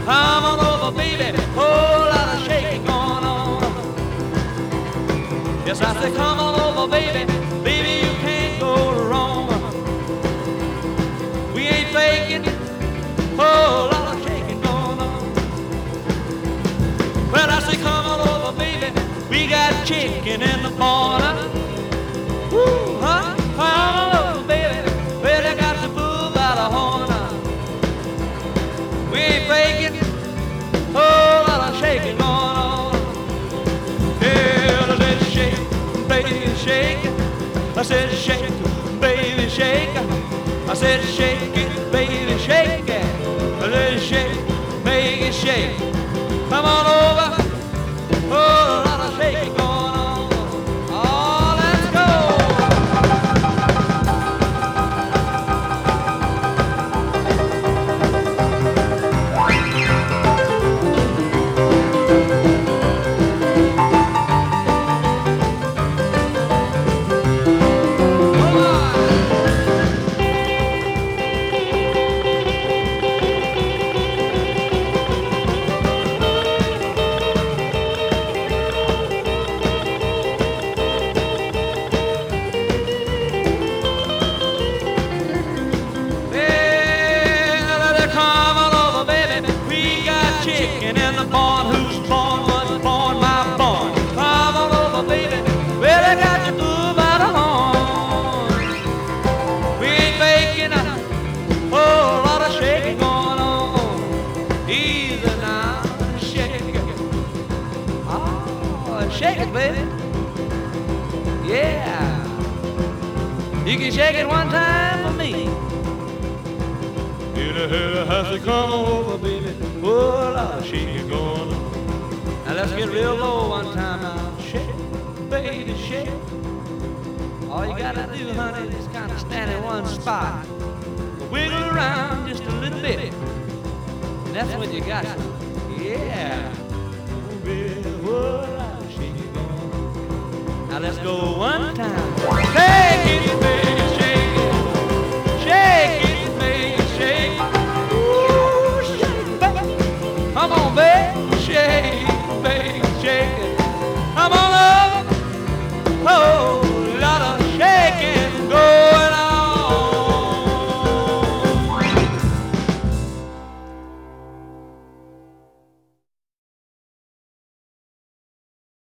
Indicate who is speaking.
Speaker 1: Come on over, baby, whole lot of shaking going on. Yes, I say, come on over, baby, baby, you can't go wrong. We ain't faking, whole lot of shaking going on. Well, I say, come on over, baby, we got chicken in the corner. Woo, huh? Come on over, baby, well, I got the bull by the horn. We ain't faking, whole lot of shaking going on. Yeah, let's shake, baby, shake. I said shake, baby, shake. I said shake it, baby, shake it. Let's shake, make it shake. Come on over, whole lot of shaking going on. Oh, let's go. Chicken in the barn, who's born was born, my born. Come on over, baby, well, I got you through by the horn. We ain't faking a whole lot of shaking going on. Easy now, shake it. Oh, shake it, baby. Yeah. You can shake it one time for me. You have to come over, baby. Whole lot of shaking going on. Now let's get real low one time now. Shake, baby, shake. All you gotta do, honey, is kind of stand in one spot. Wiggle around just a little bit. And that's when you got some. Yeah. Baby, whole lot of shaking going on. Now let's go one time. Hey!